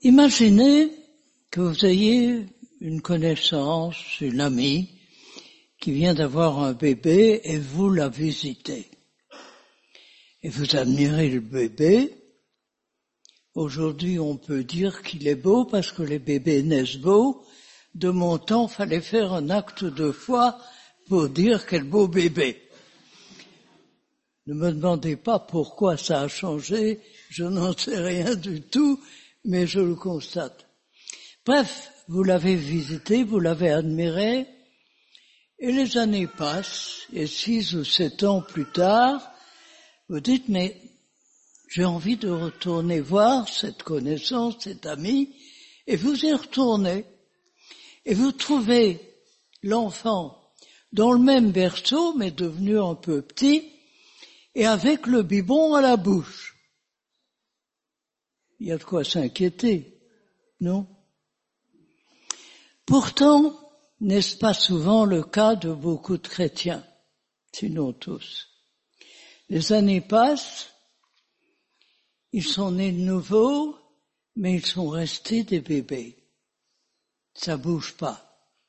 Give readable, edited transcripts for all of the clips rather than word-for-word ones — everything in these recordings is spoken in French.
Imaginez que vous ayez une connaissance, une amie, qui vient d'avoir un bébé et vous la visitez. Et vous admirez le bébé. Aujourd'hui, on peut dire qu'il est beau parce que les bébés naissent beaux. De mon temps, fallait faire un acte de foi pour dire quel beau bébé. Ne me demandez pas pourquoi ça a changé, je n'en sais rien du tout, mais je le constate. Bref, vous l'avez visité, vous l'avez admiré, et les années passent, et 6 ou 7 ans plus tard, vous dites, mais j'ai envie de retourner voir cette connaissance, cet ami, et vous y retournez. Et vous trouvez l'enfant dans le même berceau, mais devenu un peu petit, et avec le biberon à la bouche. Il y a de quoi s'inquiéter, non? Pourtant, n'est-ce pas souvent le cas de beaucoup de chrétiens, sinon tous? Les années passent, ils sont nés de nouveau, mais ils sont restés des bébés. Ça bouge pas.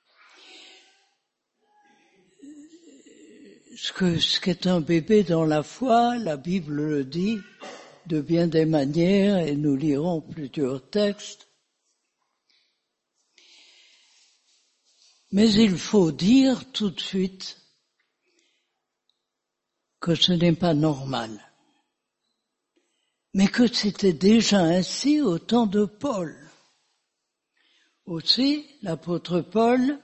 Ce qu'est un bébé dans la foi, la Bible le dit de bien des manières, et nous lirons plusieurs textes. Mais il faut dire tout de suite que ce n'est pas normal, mais que c'était déjà ainsi au temps de Paul. Aussi, l'apôtre Paul,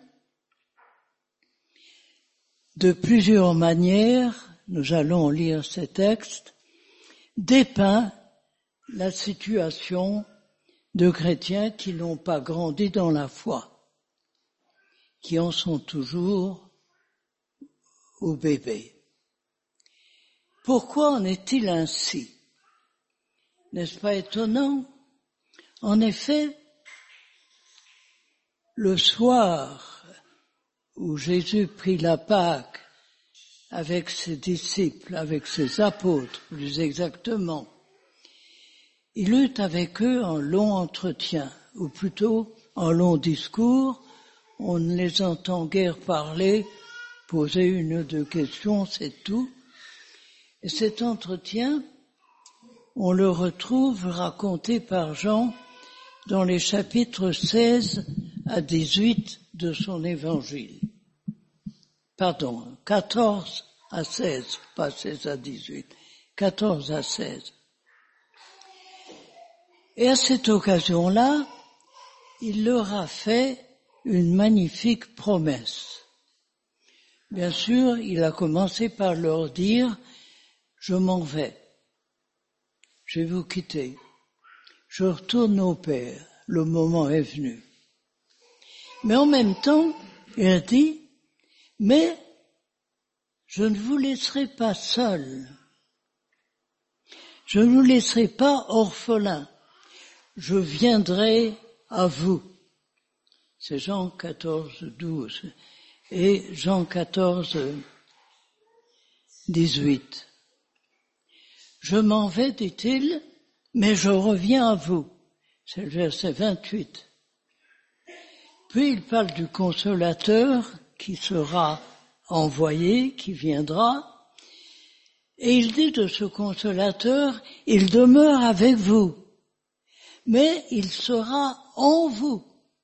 de plusieurs manières, nous allons lire ces textes, dépeint la situation de chrétiens qui n'ont pas grandi dans la foi, qui en sont toujours au bébé. Pourquoi en est-il ainsi? N'est-ce pas étonnant? En effet, le soir où Jésus prit la Pâque avec ses disciples, avec ses apôtres plus exactement, il eut avec eux un long entretien, ou plutôt un long discours. On ne les entend guère parler, poser une ou deux questions, c'est tout. Et cet entretien, on le retrouve raconté par Jean dans les chapitres 16 à 18 de son évangile. Pardon, 14 à 16, pas 16 à 18, 14 à 16. Et à cette occasion-là, il leur a fait une magnifique promesse. Bien sûr, il a commencé par leur dire, je m'en vais, je vais vous quitter, je retourne au Père, le moment est venu. Mais en même temps, il a dit, mais je ne vous laisserai pas seul, je ne vous laisserai pas orphelin, je viendrai à vous. C'est Jean 14, 12 et Jean 14, 18. Je m'en vais, dit-il, mais je reviens à vous. C'est le verset 28. Puis il parle du consolateur qui sera envoyé, qui viendra, et il dit de ce consolateur, il demeure avec vous, mais il sera en vous.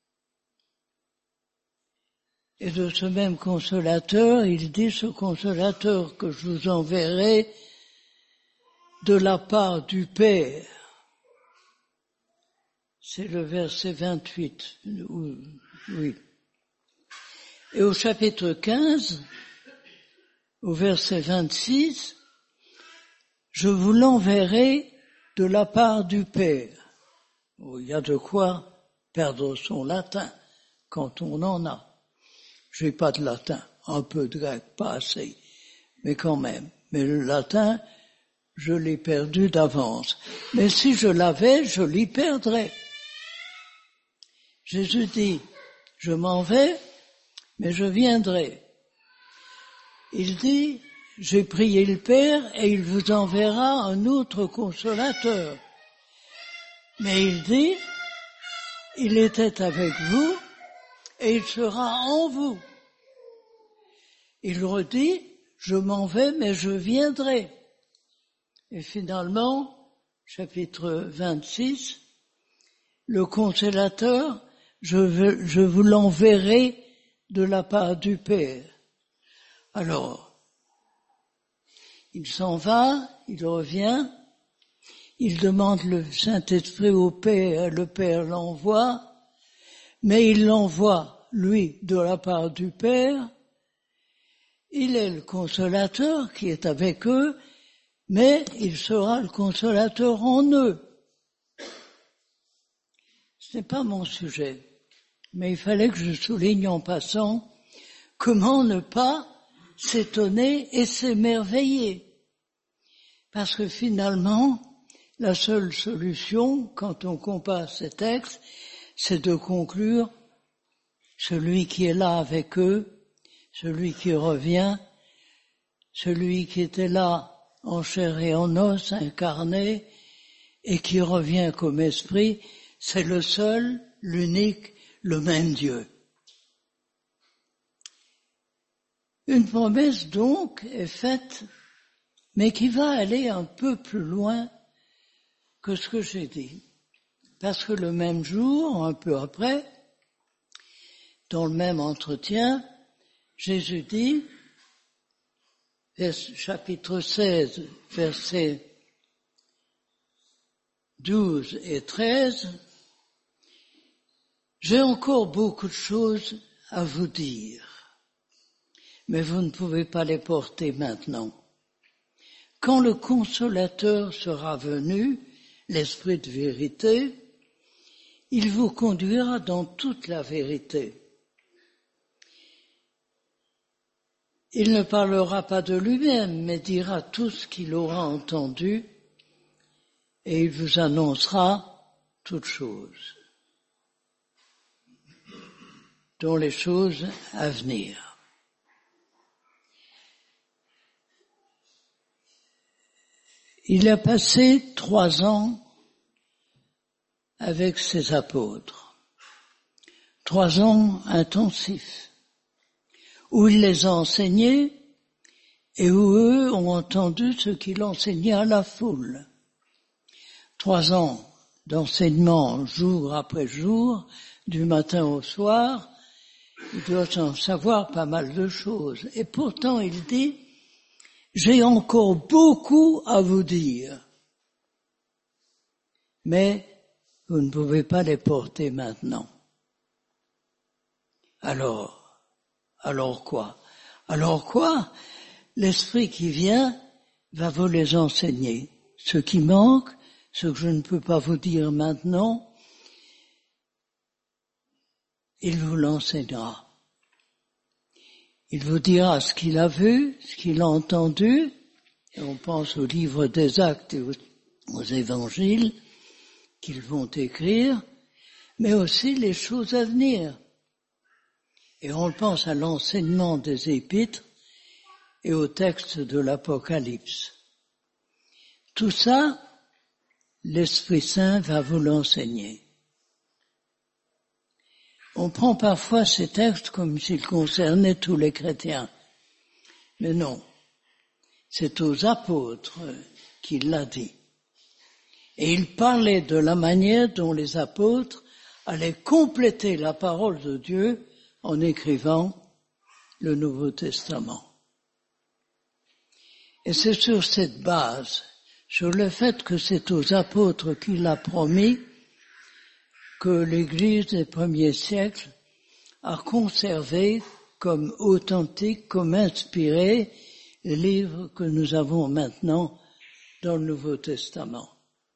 Et de ce même consolateur, il dit, ce consolateur que je vous enverrai de la part du Père. C'est le verset 28, oui. Et au chapitre 15, au verset 26, je vous l'enverrai de la part du Père. Oh, il y a de quoi perdre son latin quand on en a. J'ai pas de latin, un peu de grec, pas assez, mais quand même. Mais le latin, je l'ai perdu d'avance. Mais si je l'avais, je l'y perdrais. Jésus dit, je m'en vais, mais je viendrai. Il dit, j'ai prié le Père et il vous enverra un autre consolateur. Mais il dit, il était avec vous et il sera en vous. Il redit, je m'en vais, mais je viendrai. Et finalement, chapitre 26, le consolateur, je vous l'enverrai de la part du Père. Alors, il s'en va, il revient, il demande le Saint-Esprit au Père, le Père l'envoie, mais il l'envoie, lui, de la part du Père. Il est le consolateur qui est avec eux, mais il sera le consolateur en eux. Ce n'est pas mon sujet, mais il fallait que je souligne en passant comment ne pas s'étonner et s'émerveiller. Parce que finalement, la seule solution, quand on compare ces textes, c'est de conclure celui qui est là avec eux, celui qui revient, celui qui était là en chair et en os, incarné, et qui revient comme esprit, c'est le seul, l'unique, le même Dieu. Une promesse donc est faite, mais qui va aller un peu plus loin que ce que j'ai dit. Parce que le même jour, un peu après, dans le même entretien, Jésus dit, chapitre 16, versets 12 et 13, « J'ai encore beaucoup de choses à vous dire, mais vous ne pouvez pas les porter maintenant. Quand le Consolateur sera venu, l'Esprit de vérité, il vous conduira dans toute la vérité. Il ne parlera pas de lui-même, mais dira tout ce qu'il aura entendu, et il vous annoncera toutes choses, dont les choses à venir. » Il a passé 3 ans avec ses apôtres, 3 ans intensifs, où il les a enseignés et où eux ont entendu ce qu'il enseignait à la foule. 3 ans d'enseignement jour après jour, du matin au soir, il doit en savoir pas mal de choses. Et pourtant il dit, j'ai encore beaucoup à vous dire, mais vous ne pouvez pas les porter maintenant. Alors quoi? Alors quoi? L'Esprit qui vient va vous les enseigner. Ce qui manque, ce que je ne peux pas vous dire maintenant, il vous l'enseignera. Il vous dira ce qu'il a vu, ce qu'il a entendu, et on pense au livre des Actes et aux évangiles qu'ils vont écrire, mais aussi les choses à venir. Et on pense à l'enseignement des Épîtres et au texte de l'Apocalypse. Tout ça, l'Esprit Saint va vous l'enseigner. On prend parfois ces textes comme s'ils concernaient tous les chrétiens. Mais non, c'est aux apôtres qu'il l'a dit. Et il parlait de la manière dont les apôtres allaient compléter la parole de Dieu en écrivant le Nouveau Testament. Et c'est sur cette base, sur le fait que c'est aux apôtres qu'il a promis, que l'Église des premiers siècles a conservé comme authentique, comme inspiré, les livres que nous avons maintenant dans le Nouveau Testament.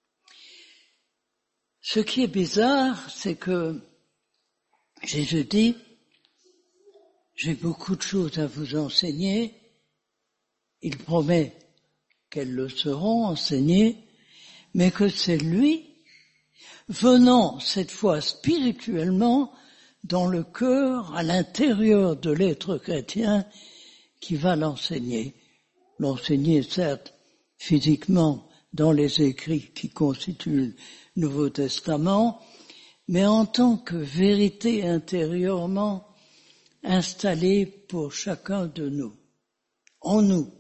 Ce qui est bizarre, c'est que Jésus dit, j'ai beaucoup de choses à vous enseigner. Il promet qu'elles le seront enseignées, mais que c'est lui, venant cette fois spirituellement dans le cœur, à l'intérieur de l'être chrétien, qui va l'enseigner. L'enseigner, certes, physiquement dans les écrits qui constituent le Nouveau Testament, mais en tant que vérité intérieurement installée pour chacun de nous, en nous.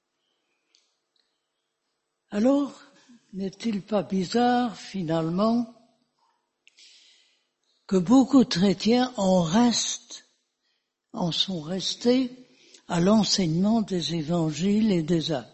Alors, n'est-il pas bizarre, finalement, que beaucoup de chrétiens en sont restés à l'enseignement des évangiles et des actes?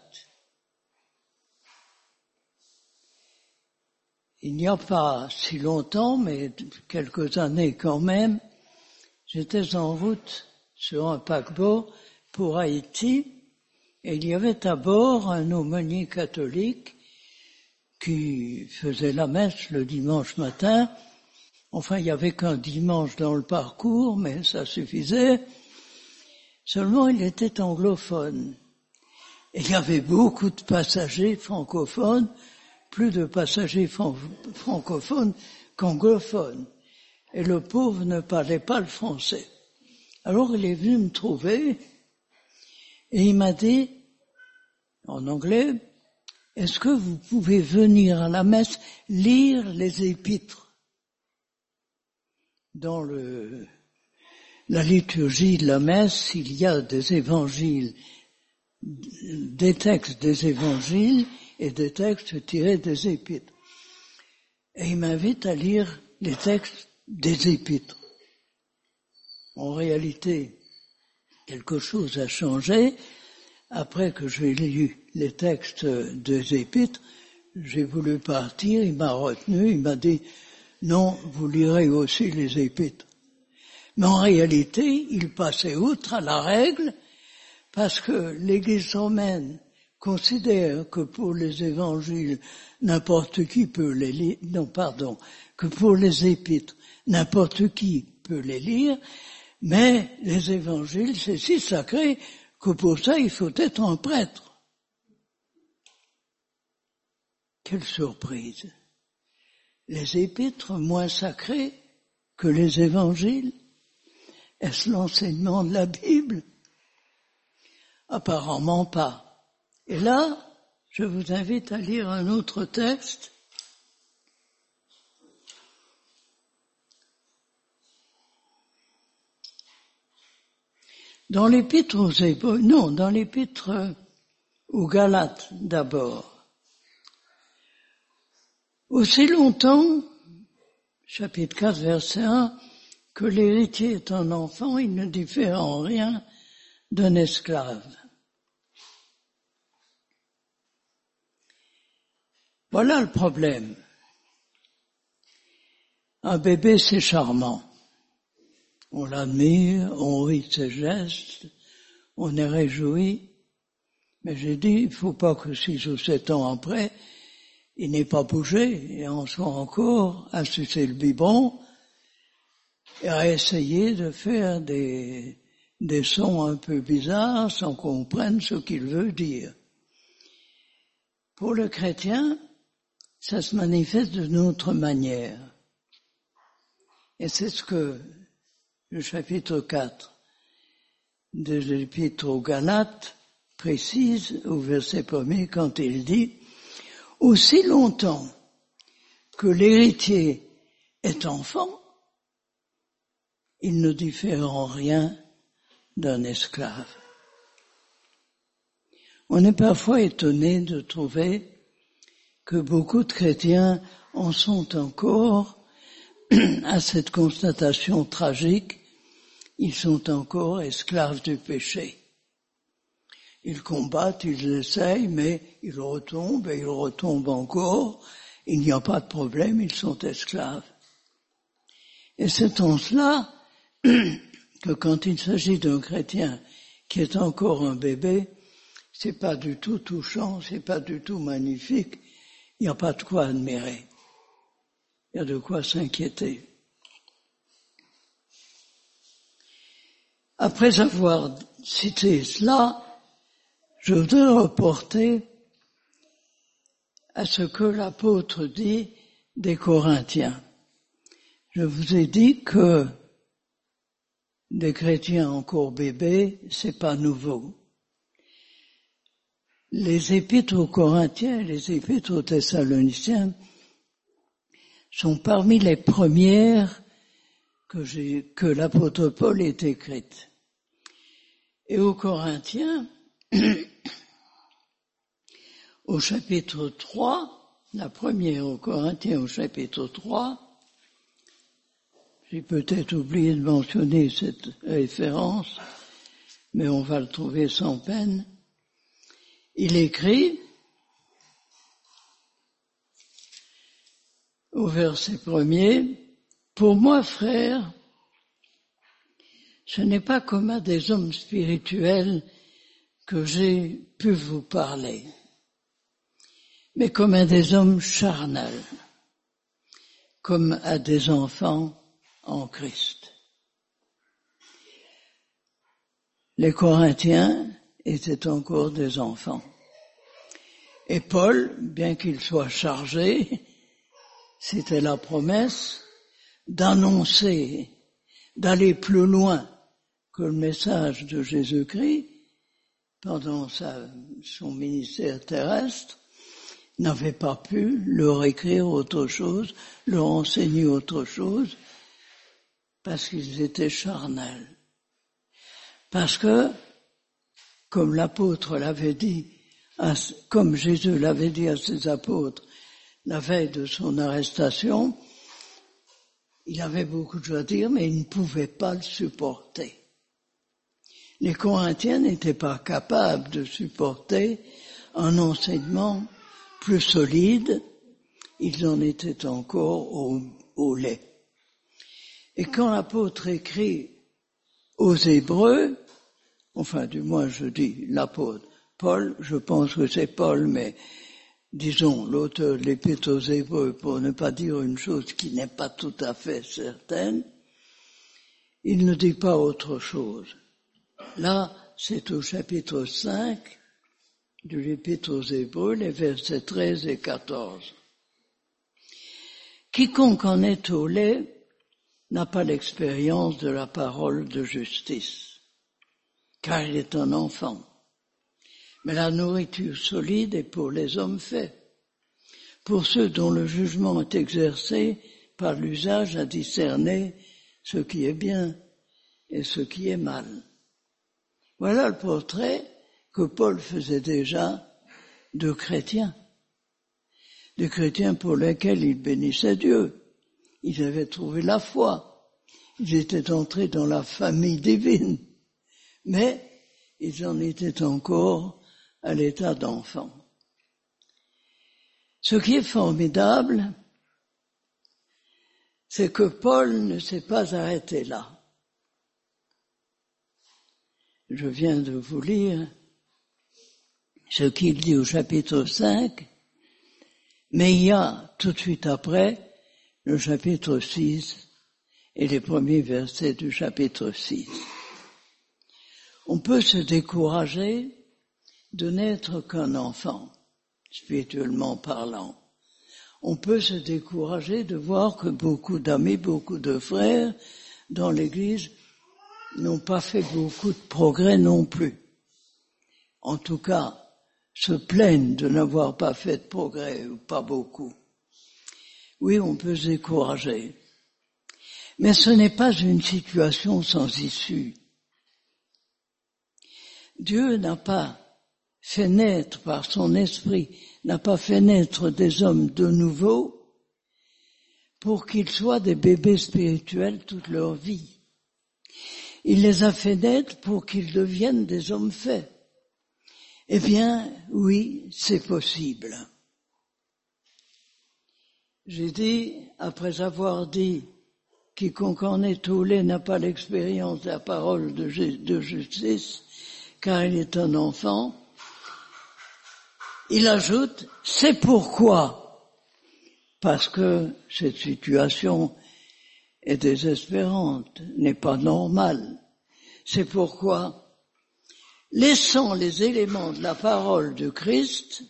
Il n'y a pas si longtemps, mais quelques années quand même, j'étais en route sur un paquebot pour Haïti, et il y avait à bord un aumônier catholique qui faisait la messe le dimanche matin. Enfin, il n'y avait qu'un dimanche dans le parcours, mais ça suffisait. Seulement, il était anglophone. Et il y avait beaucoup de passagers francophones, plus de passagers francophones qu'anglophones. Et le pauvre ne parlait pas le français. Alors, il est venu me trouver et il m'a dit, en anglais, est-ce que vous pouvez venir à la messe lire les épîtres? Dans la liturgie de la messe, il y a des évangiles, des textes des évangiles et des textes tirés des épîtres. Et il m'invite à lire les textes des épîtres. En réalité, quelque chose a changé. Après que j'ai lu les textes des épîtres, j'ai voulu partir, il m'a retenu, il m'a dit « Non, vous lirez aussi les épîtres ». Mais en réalité, il passait outre à la règle parce que l'Église romaine considère que pour les évangiles, n'importe qui peut les lire, que pour les épîtres, n'importe qui peut les lire, mais les évangiles, c'est si sacré que pour ça, il faut être un prêtre. Quelle surprise! Les épîtres moins sacrés que les évangiles? Est-ce l'enseignement de la Bible? Apparemment pas. Et là, je vous invite à lire un autre texte. Dans l'épître aux Hébreux, non, dans l'épître aux Galates d'abord. Aussi longtemps, chapitre 4, verset 1, que l'héritier est un enfant, il ne diffère en rien d'un esclave. Voilà le problème. Un bébé, c'est charmant. On l'admire, on rit de ses gestes, on est réjoui. Mais j'ai dit, il ne faut pas que 6 ou 7 ans après, il n'ait pas bougé et on soit encore à sucer le biberon et à essayer de faire des sons un peu bizarres sans qu'on comprenne ce qu'il veut dire. Pour le chrétien, ça se manifeste d'une autre manière. Et c'est ce que le chapitre 4 de l'épître aux Galates précise au verset 1er quand il dit « Aussi longtemps que l'héritier est enfant, il ne diffère en rien d'un esclave. » On est parfois étonné de trouver que beaucoup de chrétiens en sont encore à cette constatation tragique. Ils sont encore esclaves du péché. Ils combattent, ils essayent, mais ils retombent et ils retombent encore. Il n'y a pas de problème, ils sont esclaves. Et c'est en cela que quand il s'agit d'un chrétien qui est encore un bébé, c'est pas du tout touchant, c'est pas du tout magnifique, il n'y a pas de quoi admirer. Il y a de quoi s'inquiéter. Après avoir cité cela, je voudrais reporter à ce que l'apôtre dit des Corinthiens. Je vous ai dit que des chrétiens encore bébés, c'est pas nouveau. Les épîtres aux Corinthiens et les épîtres aux Thessaloniciens sont parmi les premières que l'apôtre Paul ait écrites. Et aux Corinthiens, au chapitre 3, la première aux Corinthiens au chapitre 3, j'ai peut-être oublié de mentionner cette référence, mais on va le trouver sans peine. Il écrit, au verset 1er, « Pour moi, frères, ce n'est pas comme à des hommes spirituels que j'ai pu vous parler, mais comme à des hommes charnels, comme à des enfants en Christ. » Les Corinthiens étaient encore des enfants. Et Paul, bien qu'il soit chargé, c'était la promesse d'annoncer, d'aller plus loin que le message de Jésus-Christ pendant son ministère terrestre, n'avait pas pu leur écrire autre chose, leur enseigner autre chose, parce qu'ils étaient charnels. Parce que, comme l'apôtre l'avait dit, comme Jésus l'avait dit à ses apôtres la veille de son arrestation, il avait beaucoup de choses à dire, mais il ne pouvait pas le supporter. Les Corinthiens n'étaient pas capables de supporter un enseignement plus solide, ils en étaient encore au lait. Et quand l'apôtre écrit aux Hébreux, enfin du moins je dis l'apôtre, Paul, je pense que c'est Paul, mais disons l'auteur de l'Épître aux Hébreux, pour ne pas dire une chose qui n'est pas tout à fait certaine, il ne dit pas autre chose. Là, c'est au chapitre 5 de l'Épître aux Hébreux, les versets 13 et 14. Quiconque en est au lait n'a pas l'expérience de la parole de justice, car il est un enfant. Mais la nourriture solide est pour les hommes faits, pour ceux dont le jugement est exercé par l'usage à discerner ce qui est bien et ce qui est mal. Voilà le portrait que Paul faisait déjà de chrétiens pour lesquels il bénissait Dieu. Ils avaient trouvé la foi, ils étaient entrés dans la famille divine, mais ils en étaient encore à l'état d'enfant. Ce qui est formidable, c'est que Paul ne s'est pas arrêté là. Je viens de vous lire ce qu'il dit au chapitre 5, mais il y a tout de suite après le chapitre 6 et les premiers versets du chapitre 6. On peut se décourager de n'être qu'un enfant, spirituellement parlant. On peut se décourager de voir que beaucoup d'amis, beaucoup de frères dans l'Église n'ont pas fait beaucoup de progrès non plus. En tout cas, se plaignent de n'avoir pas fait de progrès, ou pas beaucoup. Oui, on peut se décourager. Mais ce n'est pas une situation sans issue. Dieu n'a pas fait naître par son esprit, n'a pas fait naître des hommes de nouveau pour qu'ils soient des bébés spirituels toute leur vie. Il les a fait naître pour qu'ils deviennent des hommes faits. Eh bien, oui, c'est possible. J'ai dit, après avoir dit, quiconque en est au lait n'a pas l'expérience de la parole de justice, car il est un enfant, il ajoute, c'est pourquoi, parce que cette situation est désespérante, n'est pas normale. C'est pourquoi, laissant les éléments de la parole de Christ,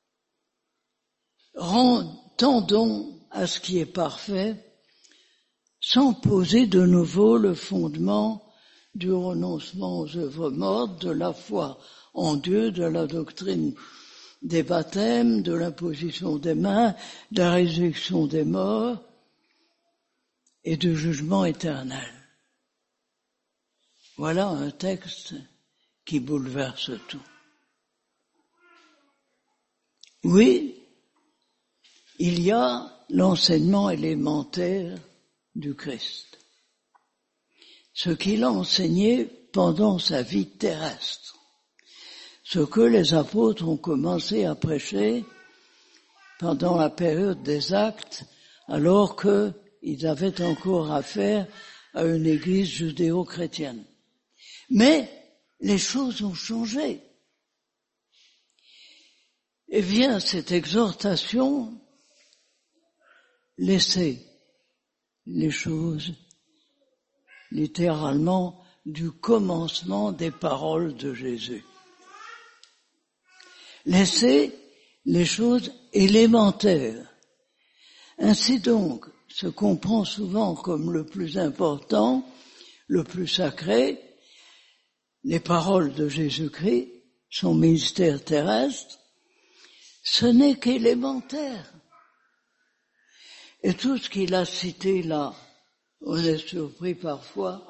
tendons à ce qui est parfait, sans poser de nouveau le fondement du renoncement aux œuvres mortes, de la foi en Dieu, de la doctrine des baptêmes, de l'imposition des mains, de la résurrection des morts, et du jugement éternel. Voilà un texte qui bouleverse tout. Oui, il y a l'enseignement élémentaire du Christ. Ce qu'il a enseigné pendant sa vie terrestre. Ce que les apôtres ont commencé à prêcher pendant la période des Actes, alors qu'ils avaient encore affaire à une église judéo-chrétienne. Mais les choses ont changé. Et vient cette exhortation, laissez les choses littéralement du commencement des paroles de Jésus. Laissez les choses élémentaires. Ainsi donc, ce qu'on prend souvent comme le plus important, le plus sacré, les paroles de Jésus-Christ, son ministère terrestre, ce n'est qu'élémentaire. Et tout ce qu'il a cité là, on est surpris parfois,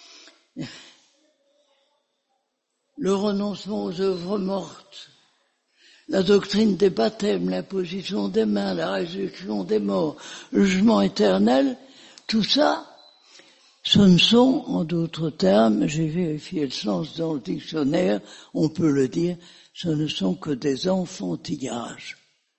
le renoncement aux œuvres mortes, la doctrine des baptêmes, l'imposition des mains, la résurrection des morts, le jugement éternel, tout ça, ce ne sont, en d'autres termes, j'ai vérifié le sens dans le dictionnaire, on peut le dire, ce ne sont que des enfantillages.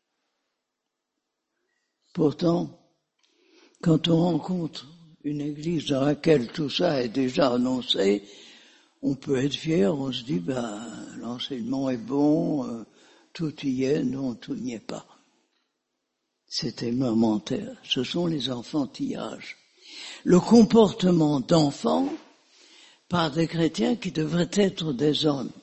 Pourtant, quand on rencontre une église dans laquelle tout ça est déjà annoncé, on peut être fier, on se dit, l'enseignement est bon, tout y est, non, tout n'y est pas. C'est élémentaire. Ce sont les enfantillages. Le comportement d'enfants par des chrétiens qui devraient être des hommes.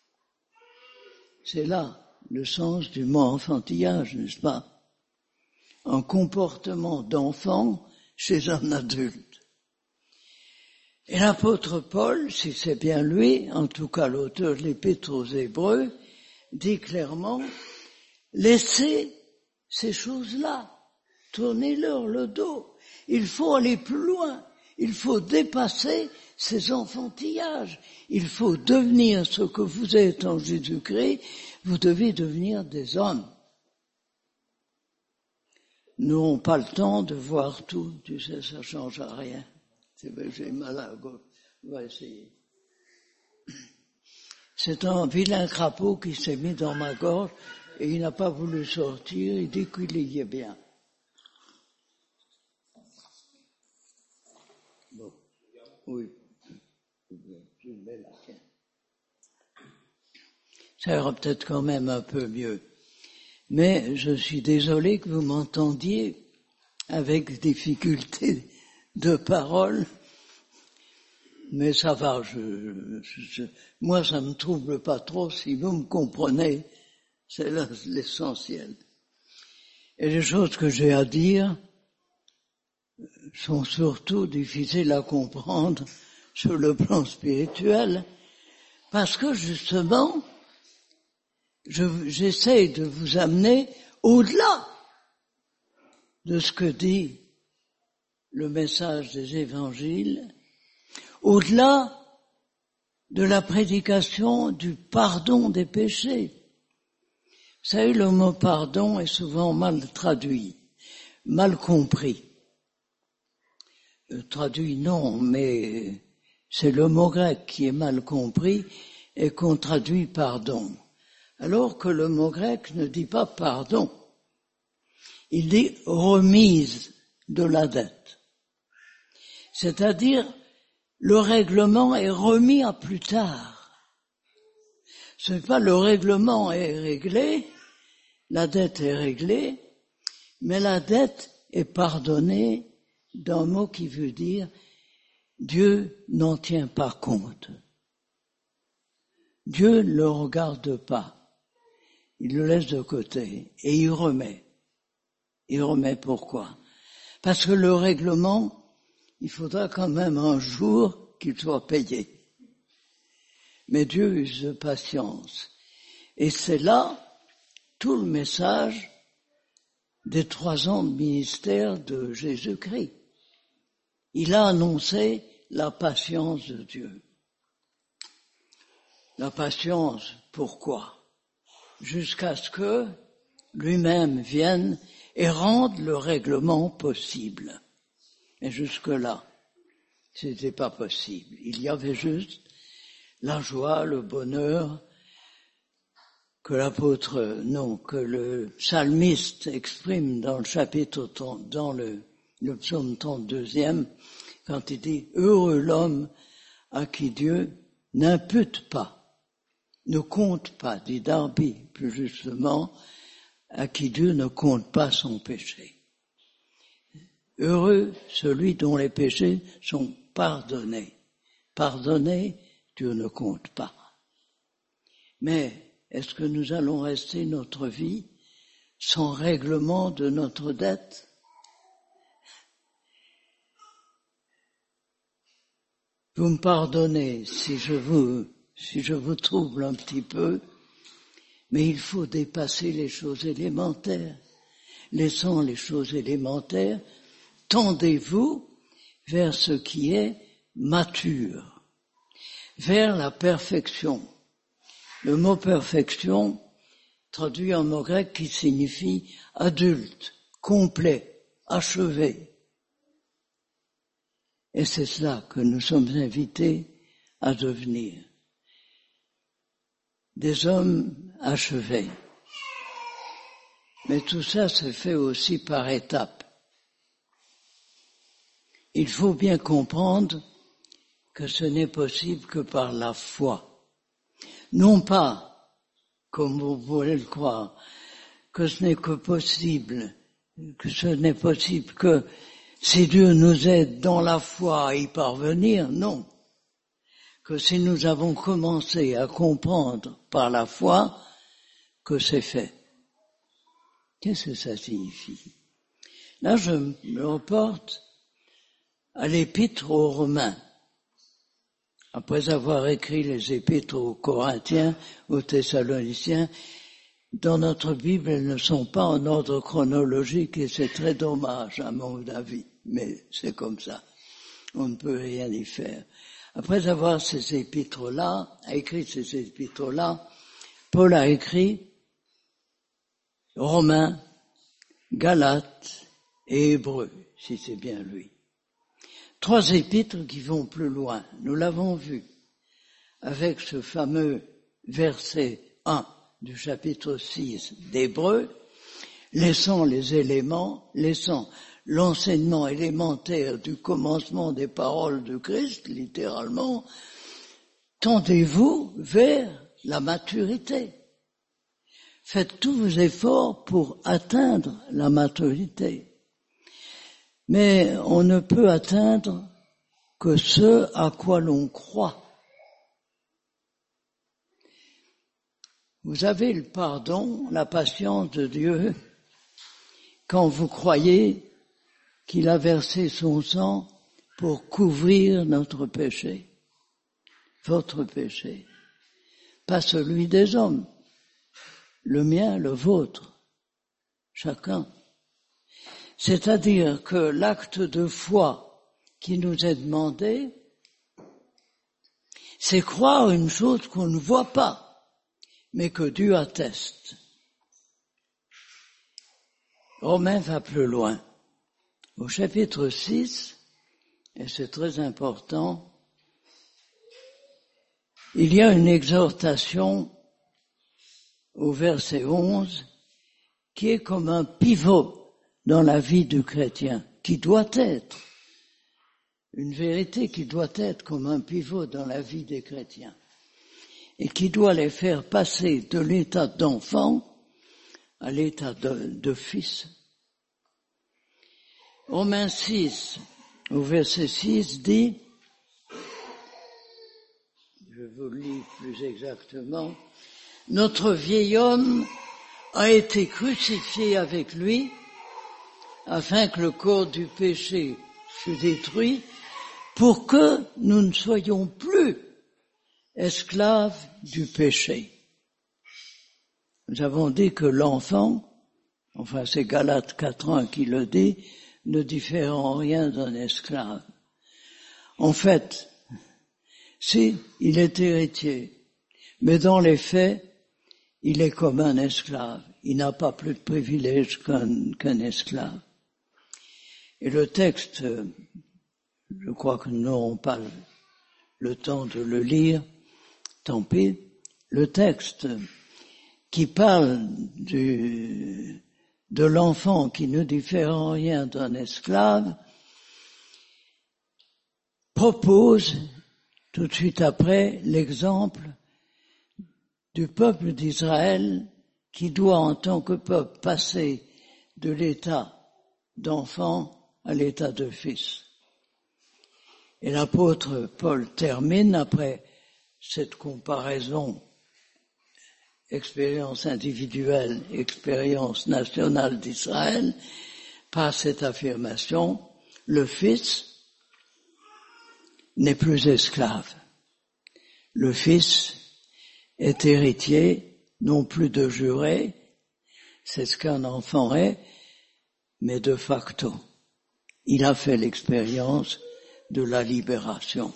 C'est là le sens du mot enfantillage, n'est-ce pas? Un comportement d'enfant chez un adulte. Et l'apôtre Paul, si c'est bien lui, en tout cas l'auteur de l'Épître aux Hébreux, dit clairement, laissez ces choses-là, tournez-leur le dos. Il faut aller plus loin, il faut dépasser ces enfantillages, il faut devenir ce que vous êtes en Jésus-Christ, vous devez devenir des hommes. Nous n'avons pas le temps de voir tout, tu sais, ça change à rien. C'est vrai, j'ai mal à la gauche, on va essayer. C'est un vilain crapaud qui s'est mis dans ma gorge et il n'a pas voulu sortir, il dit qu'il y est bien. Bon, oui, je le mets là. Ça ira peut-être quand même un peu mieux. Mais je suis désolé que vous m'entendiez avec difficulté de parole, mais ça va, moi ça me trouble pas trop, si vous me comprenez, c'est l'essentiel. Et les choses que j'ai à dire sont surtout difficiles à comprendre sur le plan spirituel, parce que justement, j'essaie de vous amener au-delà de ce que dit le message des évangiles, au-delà de la prédication du pardon des péchés. Vous savez, le mot pardon est souvent mal traduit, mal compris. Traduit non, mais c'est le mot grec qui est mal compris et qu'on traduit pardon. Alors que le mot grec ne dit pas pardon, il dit remise de la dette. C'est-à-dire, le règlement est remis à plus tard. Ce n'est pas le règlement est réglé, la dette est réglée, mais la dette est pardonnée d'un mot qui veut dire Dieu n'en tient pas compte. Dieu ne le regarde pas. Il le laisse de côté et il remet. Il remet pourquoi? Parce que le règlement, il faudra quand même un jour qu'il soit payé. Mais Dieu use de patience. Et c'est là tout le message des 3 ans de ministère de Jésus-Christ. il a annoncé la patience de Dieu. La patience, pourquoi? Jusqu'à ce que lui-même vienne et rende le règlement possible. Et jusque-là, c'était pas possible. Il y avait juste la joie, le bonheur que que le psalmiste exprime dans le chapitre, dans le psaume 32e, quand il dit « Heureux l'homme à qui Dieu n'impute pas, ne compte pas », dit Darby plus justement, à qui Dieu ne compte pas son péché. Heureux celui dont les péchés sont pardonnés. Pardonnés, Dieu ne compte pas. Mais est-ce que nous allons rester notre vie sans règlement de notre dette? Vous me pardonnez si je vous trouble un petit peu, mais il faut dépasser les choses élémentaires. Laissant les choses élémentaires, tendez-vous vers ce qui est mature, vers la perfection. Le mot perfection traduit en mot grec qui signifie adulte, complet, achevé. Et c'est cela que nous sommes invités à devenir. Des hommes achevés. Mais tout ça se fait aussi par étapes. Il faut bien comprendre que ce n'est possible que par la foi. Non pas, comme vous voulez le croire, que ce n'est possible que si Dieu nous aide dans la foi à y parvenir, non. Que si nous avons commencé à comprendre par la foi, que c'est fait. Qu'est-ce que ça signifie? Là, je me reporte à l'épître aux Romains. Après avoir écrit les épîtres aux Corinthiens, aux Thessaloniciens, dans notre Bible, elles ne sont pas en ordre chronologique et c'est très dommage à mon avis, mais c'est comme ça. On ne peut rien y faire. Après avoir écrit ces épîtres-là, Paul a écrit Romains, Galates et Hébreux, si c'est bien lui. 3 épîtres qui vont plus loin. Nous l'avons vu avec ce fameux verset 1 du chapitre 6 d'Hébreux, laissant l'enseignement élémentaire du commencement des paroles de Christ, littéralement, tendez-vous vers la maturité. Faites tous vos efforts pour atteindre la maturité. Mais on ne peut atteindre que ce à quoi l'on croit. Vous avez le pardon, la patience de Dieu, quand vous croyez qu'il a versé son sang pour couvrir notre péché, votre péché, pas celui des hommes, le mien, le vôtre, chacun. C'est-à-dire que l'acte de foi qui nous est demandé, c'est croire une chose qu'on ne voit pas, mais que Dieu atteste. Romains va plus loin. Au chapitre 6, et c'est très important, il y a une exhortation au verset 11 qui est comme un pivot dans la vie du chrétien, qui doit être une vérité qui doit être comme un pivot dans la vie des chrétiens et qui doit les faire passer de l'état d'enfant à l'état de fils. Romains 6, au verset 6, dit, je vous lis plus exactement, « Notre vieil homme a été crucifié avec lui, afin que le corps du péché fût détruit, pour que nous ne soyons plus esclaves du péché. » Nous avons dit que l'enfant, enfin c'est Galates 4.1 qui le dit, ne diffère en rien d'un esclave. En fait, si, il est héritier, mais dans les faits, il est comme un esclave. Il n'a pas plus de privilèges qu'un esclave. Et le texte, je crois que nous n'aurons pas le temps de le lire, tant pis. Le texte qui parle de l'enfant qui ne diffère en rien d'un esclave propose tout de suite après l'exemple du peuple d'Israël qui doit en tant que peuple passer de l'état d'enfant à l'état de fils. Et l'apôtre Paul termine après cette comparaison expérience individuelle, expérience nationale d'Israël par cette affirmation, le fils n'est plus esclave. Le fils est héritier, non plus de juré, c'est ce qu'un enfant est, mais de facto. Il a fait l'expérience de la libération.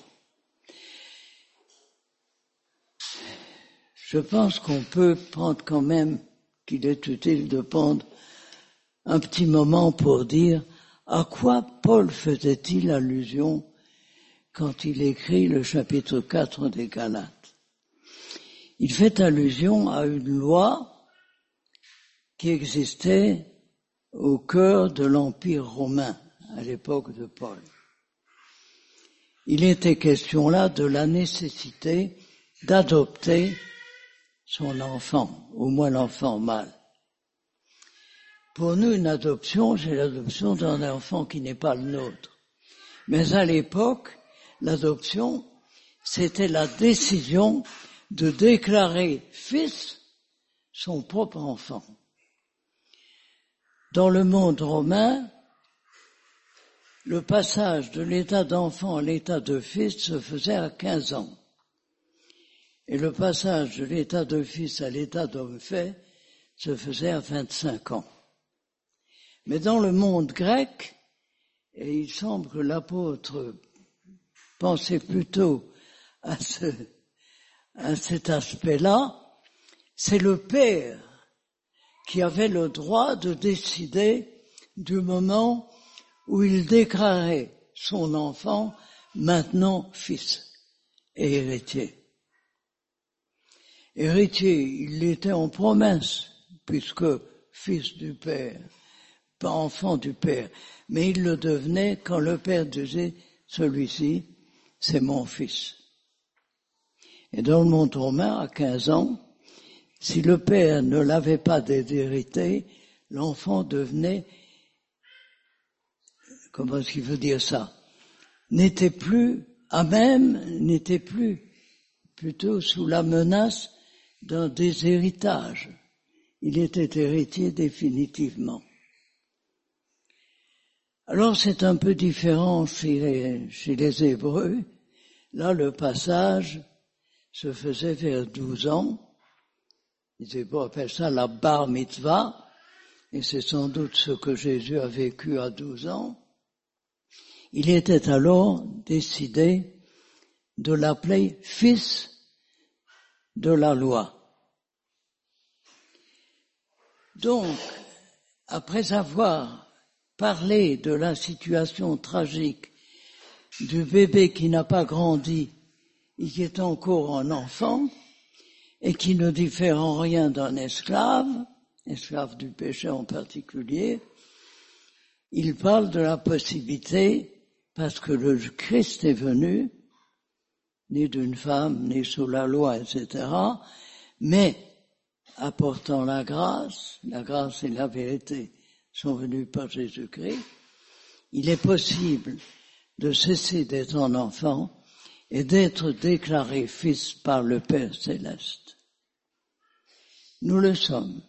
Je pense qu'on peut prendre quand même qu'il est utile de prendre un petit moment pour dire à quoi Paul faisait-il allusion quand il écrit le chapitre 4 des Galates. Il fait allusion à une loi qui existait au cœur de l'Empire romain à l'époque de Paul. Il était question là de la nécessité d'adopter son enfant, au moins l'enfant mâle. Pour nous, une adoption, c'est l'adoption d'un enfant qui n'est pas le nôtre. Mais à l'époque, l'adoption, c'était la décision de déclarer fils son propre enfant. Dans le monde romain, le passage de l'état d'enfant à l'état de fils se faisait à 15 ans. Et le passage de l'état de fils à l'état d'homme fait se faisait à 25 ans. Mais dans le monde grec, et il semble que l'apôtre pensait plutôt à cet aspect-là, c'est le père qui avait le droit de décider du moment où il déclarait son enfant maintenant fils et héritier. Héritier, il l'était en promesse, puisque fils du père, pas enfant du père, mais il le devenait quand le père disait, celui-ci, c'est mon fils. Et dans le monde romain, à 15 ans, si le père ne l'avait pas déshérité, l'enfant devenait, comment est-ce qu'il veut dire ça, n'était plus plutôt sous la menace d'un déshéritage. Il était héritier définitivement. Alors c'est un peu différent chez les Hébreux. Là, le passage se faisait vers 12 ans. Les Hébreux appellent ça la bar mitzvah, et c'est sans doute ce que Jésus a vécu à 12 ans. Il était alors décidé de l'appeler fils de la loi. Donc, après avoir parlé de la situation tragique du bébé qui n'a pas grandi et qui est encore un enfant et qui ne diffère en rien d'un esclave du péché en particulier, il parle de la possibilité, parce que le Christ est venu, ni d'une femme, ni sous la loi, etc., mais apportant la grâce et la vérité sont venus par Jésus-Christ, il est possible de cesser d'être un enfant et d'être déclaré fils par le Père céleste. Nous le sommes.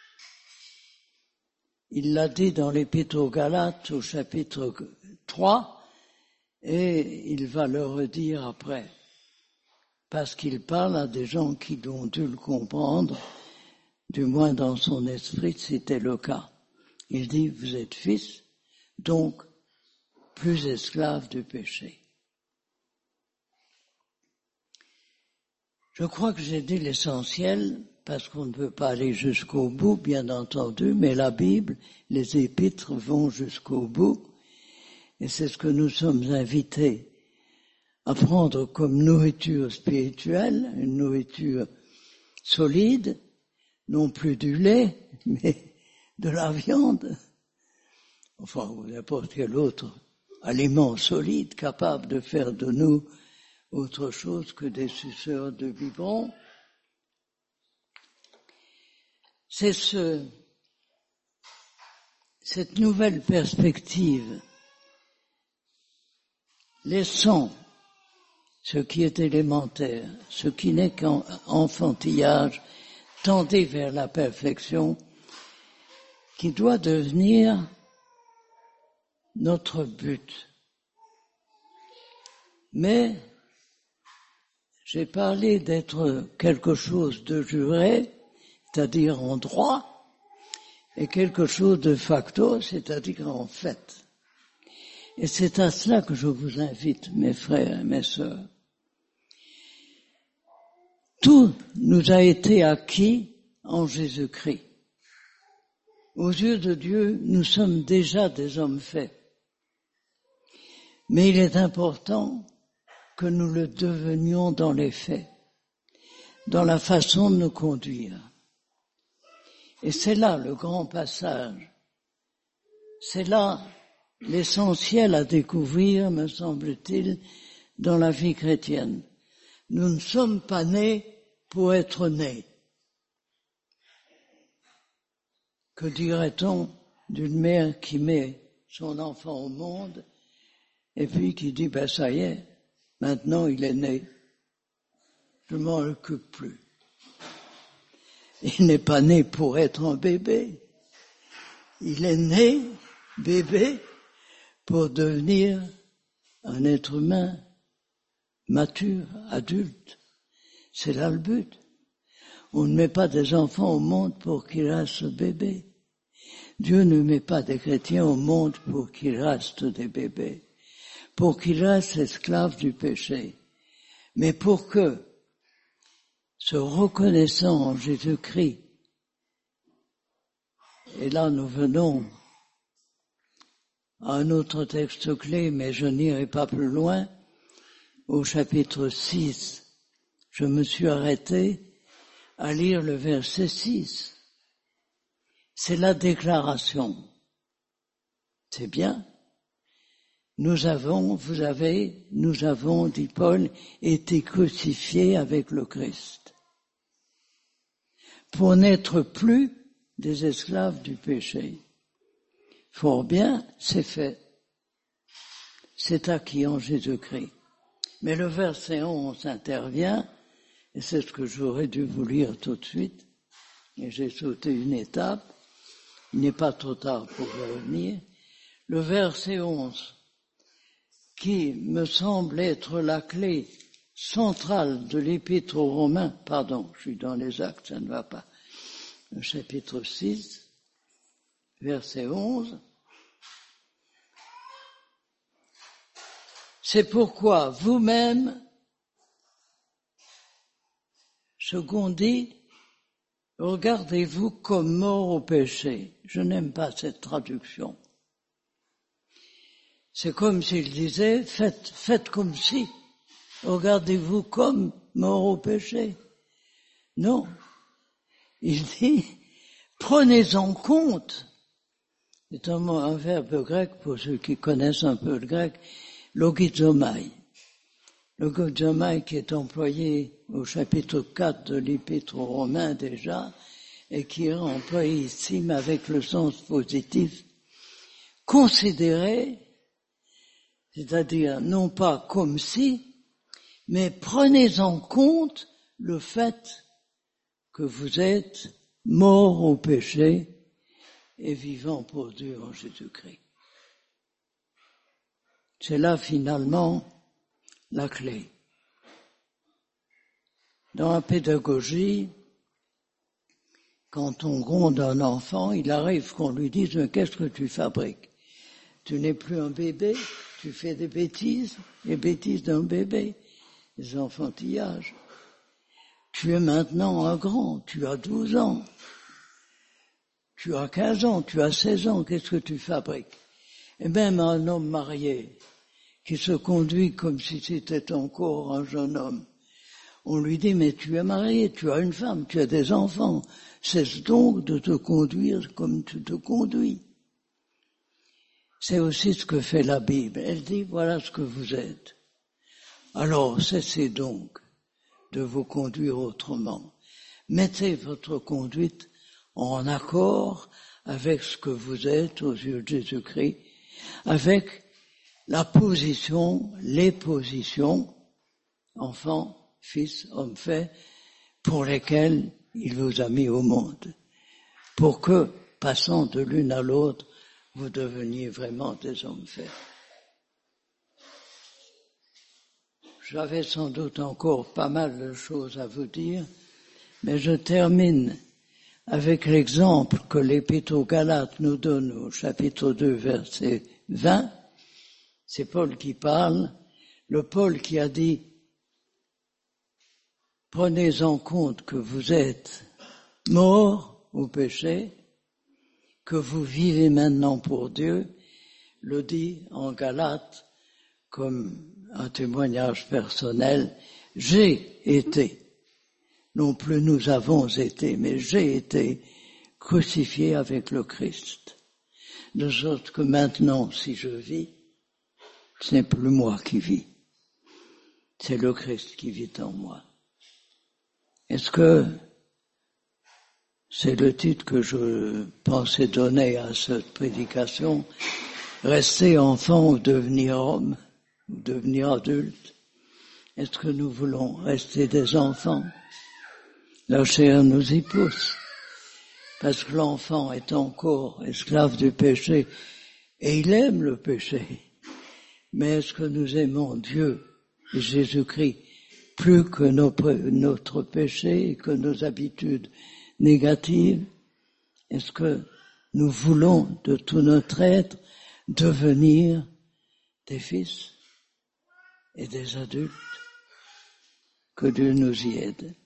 Il l'a dit dans l'Épître aux Galates au chapitre 3 et il va le redire après. Parce qu'il parle à des gens qui ont dû le comprendre, du moins dans son esprit, c'était le cas. Il dit, vous êtes fils, donc plus esclaves du péché. Je crois que j'ai dit l'essentiel, parce qu'on ne peut pas aller jusqu'au bout, bien entendu, mais la Bible, les épîtres vont jusqu'au bout, et c'est ce que nous sommes invités à prendre comme nourriture spirituelle, une nourriture solide, non plus du lait, mais de la viande, enfin, ou n'importe quel autre aliment solide capable de faire de nous autre chose que des suceurs de biberon. C'est cette nouvelle perspective, laissant ce qui est élémentaire, ce qui n'est qu'enfantillage, tendez vers la perfection, qui doit devenir notre but. Mais j'ai parlé d'être quelque chose de juré, c'est-à-dire en droit, et quelque chose de facto, c'est-à-dire en fait. Et c'est à cela que je vous invite, mes frères et mes sœurs. Tout nous a été acquis en Jésus-Christ. Aux yeux de Dieu, nous sommes déjà des hommes faits. Mais il est important que nous le devenions dans les faits, dans la façon de nous conduire. Et c'est là le grand passage. C'est là l'essentiel à découvrir, me semble-t-il, dans la vie chrétienne. Nous ne sommes pas nés pour être nés. Que dirait-on d'une mère qui met son enfant au monde et puis qui dit, ben ça y est, maintenant il est né, je m'en occupe plus. Il n'est pas né pour être un bébé, il est né, bébé, pour devenir un être humain mature, adulte. C'est là le but. On ne met pas des enfants au monde pour qu'ils restent bébés. Dieu ne met pas des chrétiens au monde pour qu'ils restent des bébés, pour qu'ils restent esclaves du péché, mais pour que, se reconnaissant en Jésus-Christ, et là nous venons à un autre texte clé, mais je n'irai pas plus loin, au chapitre 6, je me suis arrêté à lire le verset 6. C'est la déclaration. C'est bien. Nous avons, dit Paul, été crucifiés avec le Christ. Pour n'être plus des esclaves du péché. Fort bien, c'est fait. C'est acquis en Jésus-Christ. Mais le verset 11 intervient, et c'est ce que j'aurais dû vous lire tout de suite, et j'ai sauté une étape, il n'est pas trop tard pour revenir. Le verset 11, qui me semble être la clé centrale de l'épître aux Romains, pardon, je suis dans les Actes, ça ne va pas, le chapitre 6, verset 11, c'est pourquoi vous-même, second dit, regardez-vous comme morts au péché. Je n'aime pas cette traduction. C'est comme s'il disait, faites comme si, regardez-vous comme morts au péché. Non. Il dit, prenez en compte, c'est un verbe grec pour ceux qui connaissent un peu le grec, logizomai. Logizomai qui est employé au chapitre 4 de l'Épître aux Romains déjà, et qui est employé ici, mais avec le sens positif. Considérez, c'est-à-dire non pas comme si, mais prenez en compte le fait que vous êtes morts au péché et vivants pour Dieu en Jésus-Christ. C'est là finalement la clé. Dans la pédagogie, quand on gronde un enfant, il arrive qu'on lui dise « Mais qu'est-ce que tu fabriques ? Tu n'es plus un bébé, tu fais des bêtises, les bêtises d'un bébé, des enfantillages. Tu es maintenant un grand, tu as 12 ans, tu as 15 ans, tu as 16 ans, qu'est-ce que tu fabriques? Et même un homme marié qui se conduit comme si c'était encore un jeune homme, on lui dit, mais tu es marié, tu as une femme, tu as des enfants, cesse donc de te conduire comme tu te conduis. C'est aussi ce que fait la Bible. Elle dit, voilà ce que vous êtes. Alors, cessez donc de vous conduire autrement. Mettez votre conduite en accord avec ce que vous êtes aux yeux de Jésus-Christ, avec la position, les positions, enfant, fils, homme fait, pour lesquels il vous a mis au monde, pour que, passant de l'une à l'autre, vous deveniez vraiment des hommes faits. J'avais sans doute encore pas mal de choses à vous dire, mais je termine avec l'exemple que l'Épître aux Galates nous donne au chapitre 2, verset 20. C'est Paul qui parle, le Paul qui a dit « Prenez en compte que vous êtes morts au péché, que vous vivez maintenant pour Dieu », le dit en Galates comme un témoignage personnel, « J'ai été ». Non plus nous avons été, mais j'ai été crucifié avec le Christ. De sorte que maintenant, si je vis, ce n'est plus moi qui vis. C'est le Christ qui vit en moi. Est-ce que c'est le titre que je pensais donner à cette prédication? Rester enfant ou devenir homme, ou devenir adulte? Est-ce que nous voulons rester des enfants? La chair nous y pousse, parce que l'enfant est encore esclave du péché, et il aime le péché. Mais est-ce que nous aimons Dieu et Jésus-Christ plus que notre péché et que nos habitudes négatives? Est-ce que nous voulons de tout notre être devenir des fils et des adultes? Que Dieu nous y aide.